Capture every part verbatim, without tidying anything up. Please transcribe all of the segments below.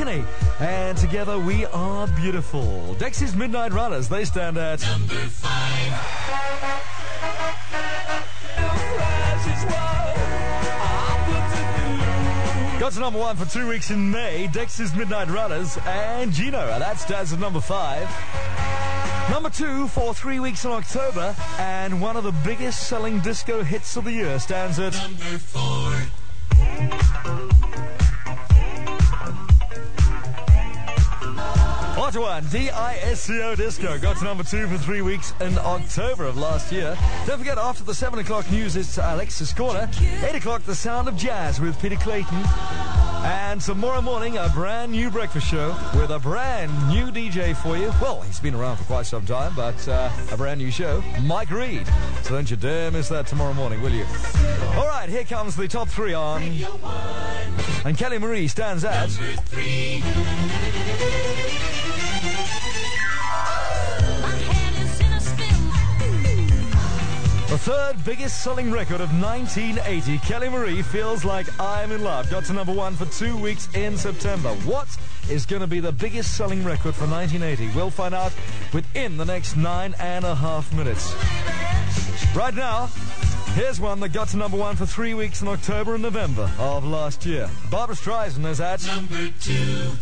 Kinney. And together we are beautiful. Dexys Midnight Runners, they stand at number five. Got to number one for two weeks in May. Dexys Midnight Runners and Gino. And that stands at number five. Number two for three weeks in October, and one of the biggest selling disco hits of the year stands at number four. Ottawa, D I S C O Disco got to number two for three weeks in October of last year. Don't forget, after the seven o'clock news, it's Alexis Corner. eight o'clock, The Sound of Jazz with Peter Clayton. And tomorrow morning, a brand new breakfast show with a brand new D J for you. Well, he's been around for quite some time, but uh, a brand new show, Mike Reed. So don't you dare miss that tomorrow morning, will you? All right, here comes the top three on. And Kelly Marie stands at number three. The third biggest selling record of nineteen eighty, Kelly Marie, Feels Like I'm in Love, got to number one for two weeks in September. What is going to be the biggest selling record for nineteen eighty? We'll find out within the next nine and a half minutes. Right now, here's one that got to number one for three weeks in October and November of last year. Barbra Streisand is at number two.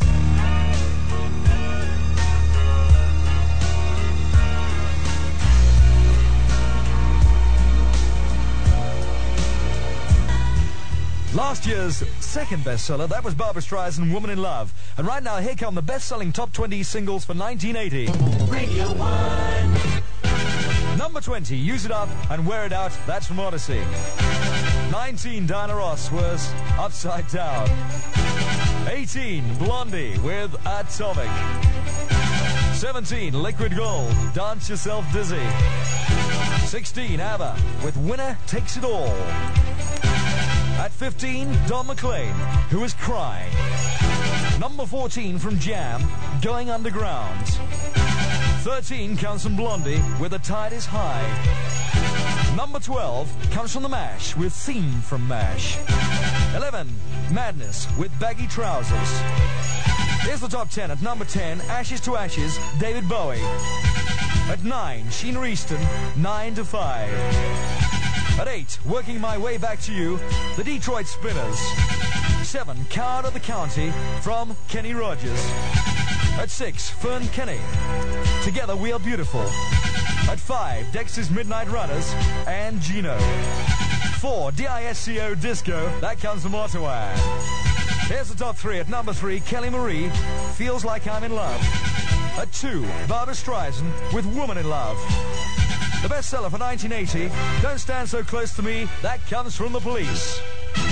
Last year's second bestseller, that was Barbra Streisand, Woman in Love. And right now, here come the best-selling top twenty singles for nineteen eighty. Radio one. Number twenty, Use It Up and Wear It Out, that's from Odyssey. nineteen, Diana Ross was Upside Down. eighteen, Blondie with Atomic. seventeen, Liquid Gold, Dance Yourself Dizzy. sixteen, ABBA with Winner Takes It All. At fifteen, Don McLean, Who Is Crying. Number fourteen from Jam, Going Underground. thirteen comes from Blondie with The Tide Is High. Number twelve comes from The Mash with Theme from Mash. eleven, Madness with Baggy Trousers. Here's the top ten. At number ten, Ashes to Ashes, David Bowie. At nine, Sheena Easton, nine to five. At eight, Working My Way Back to You, the Detroit Spinners. seven, Card of the County from Kenny Rogers. At six, Fern Kenny, Together We Are Beautiful. At five, Dexys Midnight Runners and Gino. four, D I S C O Disco, that comes from Ottawa. Here's the top three. At number three, Kelly Marie, Feels Like I'm in Love. At two, Barbra Streisand with Woman in Love. The bestseller for nineteen eighty, Don't Stand So Close to Me, that comes from The Police.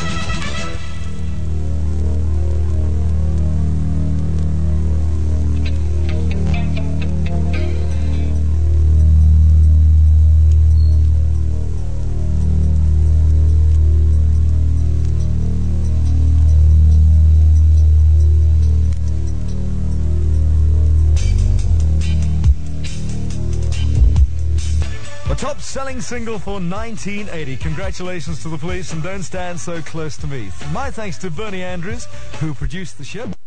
Top-selling single for nineteen eighty. Congratulations to The Police and Don't Stand So Close to Me. My thanks to Bernie Andrews, who produced the show.